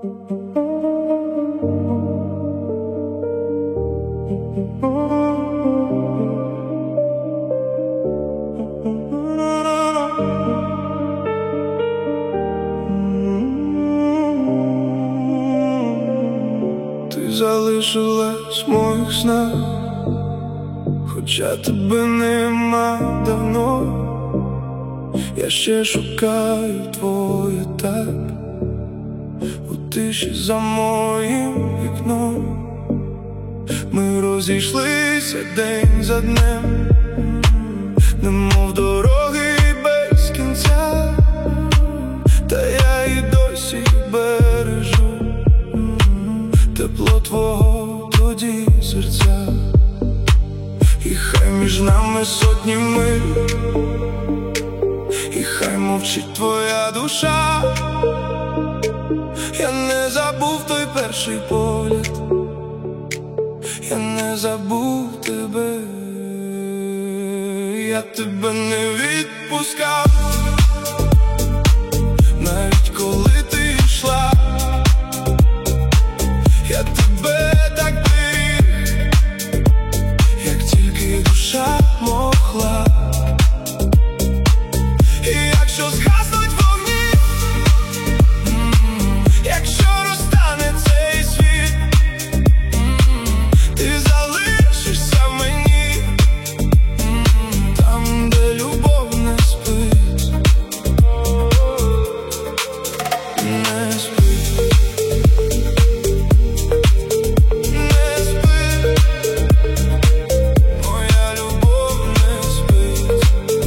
Ти залишилась в моїх снах, хоча тебе нема давно. Я ще шукаю твій етап у тиші за моїм вікном. Ми розійшлися день за днем, немов дороги без кінця, та я і досі бережу тепло твого тоді серця. І хай між нами сотні миль, і хай мовчить твоя душа. Я не забув той перший погляд, я не забув тебе, я тебе не відпускав, навіть коли ти йшла. Я тебе так беріг, як тільки душа могла. І якщо згаснуть вогні, якщо розтане цей світ, ти залишишся в мені, там, де любов не спить. Не спить, не спить, моя любов не спить.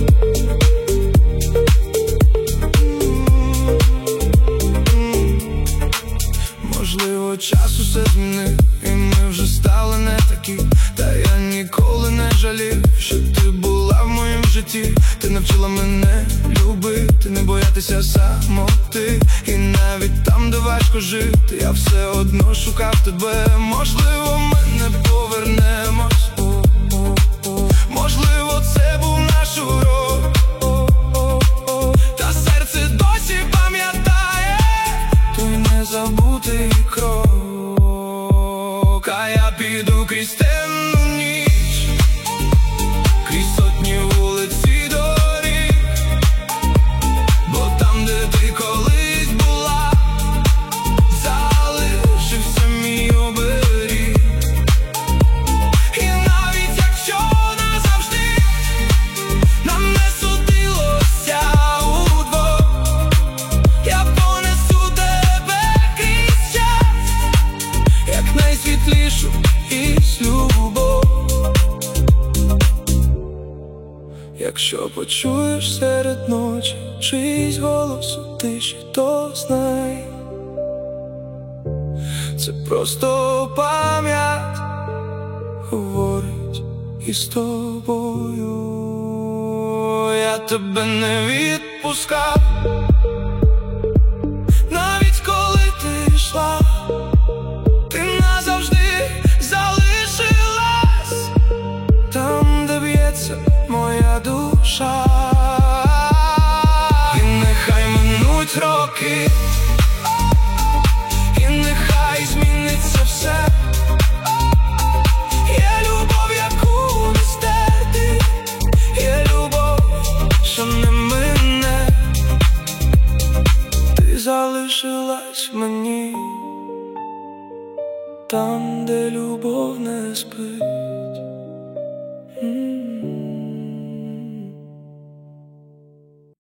Можливо, час усе змінив, і ми вже стали не такі. Та я ніколи не жалів, що ти була в моїм житті. Ти навчила мене любити, не боятися самоти. І навіть там, де важко жити, я все одно шукав тебе. Можливо, ми не повернемось, можливо, це був наш урок, та серце досі пам'ятає той незабутий крок. А я піду крізь темну ніч, крізь сотні вулиць і доріг, бо там, де ти колись була, залишився мій оберіг. І навіть якщо назавжди нам не судилося удвох, я понесу тебе крізь час, як найсвітлішу із любов. Якщо почуєш серед ночі чийсь голос у тиші, то знай, це просто пам'ять говорить із тобою. Я тебе не відпускав, навіть коли ти йшла. Ти назавжди залишилась там, де б'ється моя душа. І нехай минуть роки, і нехай зміниться все. Є любов, яку не стерти, є любов, що не мине. Ти залишилась в мені, там, де любов не спить.